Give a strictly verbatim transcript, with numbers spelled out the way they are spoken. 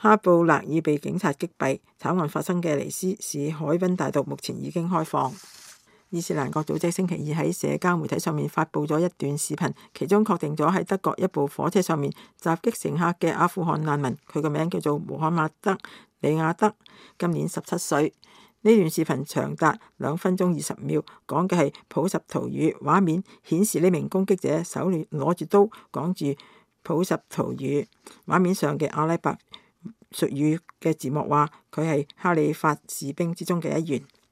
哈布勒爾被警察擊斃。慘案發生嘅尼斯市海濱大道目前已經開放。伊斯蘭國組織星期二喺社交媒體上面發布咗一段視頻，其中確定咗喺德國一部火車上面襲擊乘客嘅阿富汗難民，佢個名叫做穆罕默德·里亞德，今年十七歲。呢段視頻長達兩分鐘二十秒，講嘅係普什圖語，畫面顯示呢名攻擊者手裏攞住刀，講住普什圖語。畫面上嘅阿拉伯術語嘅字幕話佢係哈里發士兵之中嘅一員。